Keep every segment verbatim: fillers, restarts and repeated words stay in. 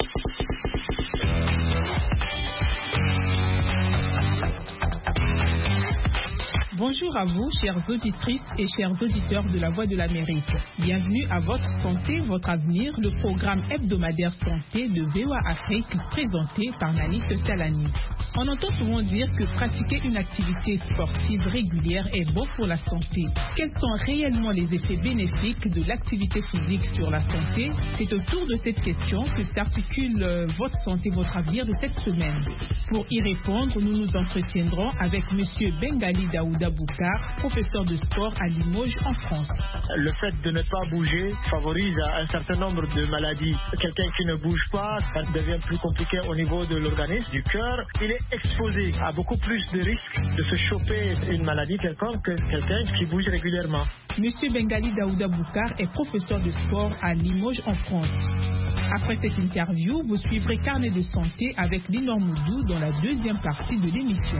Bonjour à vous, chères auditrices et chers auditeurs de La Voix de l'Amérique. Bienvenue à Votre Santé, Votre Avenir, le programme hebdomadaire santé de V O A Afrique présenté par Nani Talani. On entend souvent dire que pratiquer une activité sportive régulière est bon pour la santé. Quels sont réellement les effets bénéfiques de l'activité physique sur la santé? C'est autour de cette question que s'articule euh, Votre Santé, Votre Avenir de cette semaine. Pour y répondre, nous nous entretiendrons avec M. Bengali Daouda Boukar, professeur de sport à Limoges en France. Le fait de ne pas bouger favorise un certain nombre de maladies. Quelqu'un qui ne bouge pas, ça devient plus compliqué au niveau de l'organisme, du cœur. Il est exposé à beaucoup plus de risques de se choper une maladie quelconque que quelqu'un qui bouge régulièrement. Monsieur Bengali Daouda Boukar est professeur de sport à Limoges en France. Après cette interview, vous suivrez Carnet de santé avec Linor Moudou dans la deuxième partie de l'émission.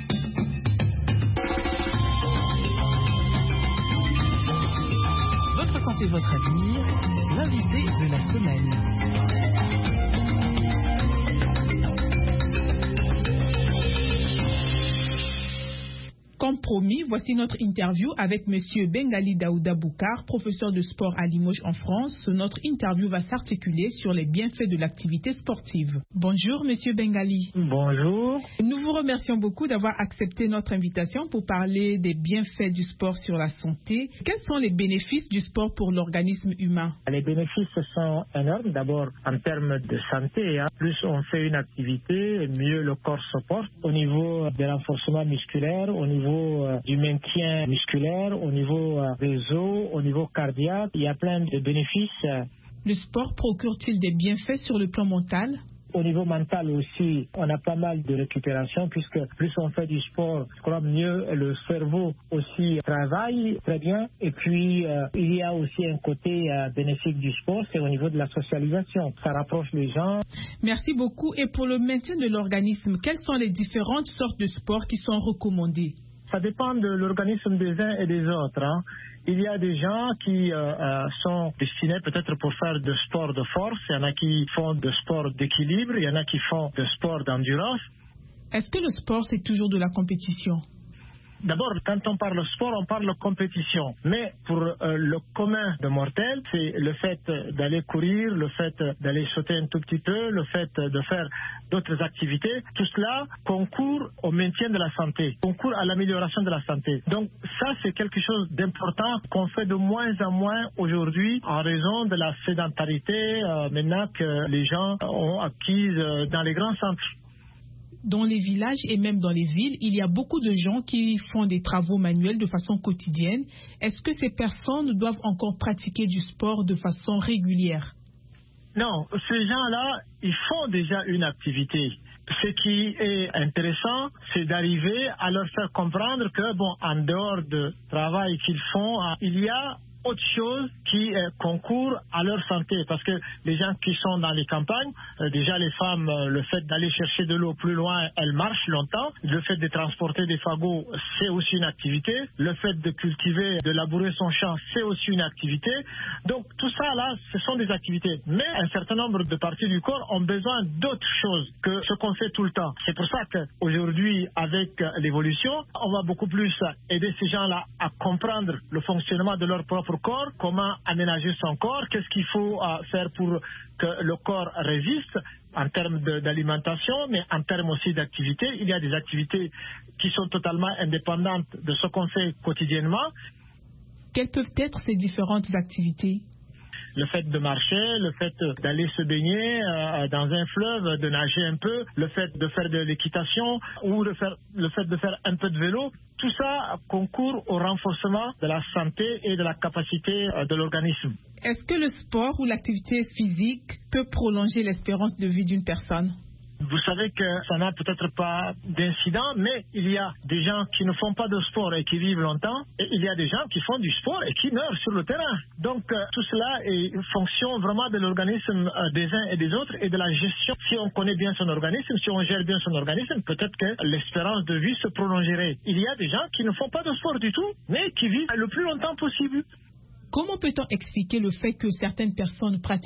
Votre santé, votre avenir, l'invité de la semaine. Comme promis, voici notre interview avec M. Bengali Daouda Boukar, professeur de sport à Limoges en France. Notre interview va s'articuler sur les bienfaits de l'activité sportive. Bonjour M. Bengali. Bonjour. Nous vous remercions beaucoup d'avoir accepté notre invitation pour parler des bienfaits du sport sur la santé. Quels sont les bénéfices du sport pour l'organisme humain? Les bénéfices sont énormes. D'abord, en termes de santé, hein. Plus on fait une activité, mieux le corps se porte. Au niveau de renforcement musculaire, au niveau du maintien musculaire, au niveau des os, au niveau cardiaque, il y a plein de bénéfices. Le sport procure-t-il des bienfaits sur le plan mental? Au niveau mental aussi, on a pas mal de récupération puisque plus on fait du sport, je crois mieux le cerveau aussi travaille très bien. Et puis, euh, il y a aussi un côté euh, bénéfique du sport, c'est au niveau de la socialisation. Ça rapproche les gens. Merci beaucoup. Et pour le maintien de l'organisme, quelles sont les différentes sortes de sports qui sont recommandées? Ça dépend de l'organisme des uns et des autres. Hein. Il y a des gens qui euh, euh, sont destinés peut-être pour faire de sport de force. Il y en a qui font de sport d'équilibre. Il y en a qui font de sport d'endurance. Est-ce que le sport, c'est toujours de la compétition? D'abord, quand on parle sport, on parle compétition. Mais pour euh, le commun de mortels, c'est le fait d'aller courir, le fait d'aller sauter un tout petit peu, le fait de faire d'autres activités. Tout cela concourt au maintien de la santé, concourt à l'amélioration de la santé. Donc ça, c'est quelque chose d'important qu'on fait de moins en moins aujourd'hui en raison de la sédentarité euh, maintenant que les gens ont acquise euh, dans les grands centres. Dans les villages et même dans les villes, il y a beaucoup de gens qui font des travaux manuels de façon quotidienne. Est-ce que ces personnes doivent encore pratiquer du sport de façon régulière? Non, ces gens-là, ils font déjà une activité. Ce qui est intéressant, c'est d'arriver à leur faire comprendre que, bon, en dehors du travail qu'ils font, il y a autre chose qui euh, concourt à leur santé, parce que les gens qui sont dans les campagnes, euh, déjà les femmes, euh, le fait d'aller chercher de l'eau plus loin, elles marchent longtemps. Le fait de transporter des fagots, c'est aussi une activité. Le fait de cultiver, de labourer son champ, c'est aussi une activité. Donc tout ça là, ce sont des activités. Mais un certain nombre de parties du corps ont besoin d'autres choses que ce qu'on fait tout le temps. C'est pour ça qu'aujourd'hui, avec l'évolution, on va beaucoup plus aider ces gens-là à comprendre le fonctionnement de leur propre corps, comment aménager son corps, qu'est-ce qu'il faut euh, faire pour que le corps résiste en termes d'alimentation, mais en termes aussi d'activité. Il y a des activités qui sont totalement indépendantes de ce qu'on fait quotidiennement. Quelles peuvent être ces différentes activités? Le fait de marcher, le fait d'aller se baigner euh, dans un fleuve, de nager un peu, le fait de faire de l'équitation ou de faire, le fait de faire un peu de vélo, tout ça concourt au renforcement de la santé et de la capacité euh, de l'organisme. Est-ce que le sport ou l'activité physique peut prolonger l'espérance de vie d'une personne? Vous savez que ça n'a peut-être pas d'incident, mais il y a des gens qui ne font pas de sport et qui vivent longtemps, et il y a des gens qui font du sport et qui meurent sur le terrain. Donc euh, tout cela est une fonction vraiment de l'organisme euh, des uns et des autres et de la gestion. Si on connaît bien son organisme, si on gère bien son organisme, peut-être que l'espérance de vie se prolongerait. Il y a des gens qui ne font pas de sport du tout, mais qui vivent le plus longtemps possible. Comment peut-on expliquer le fait que certaines personnes pratiquent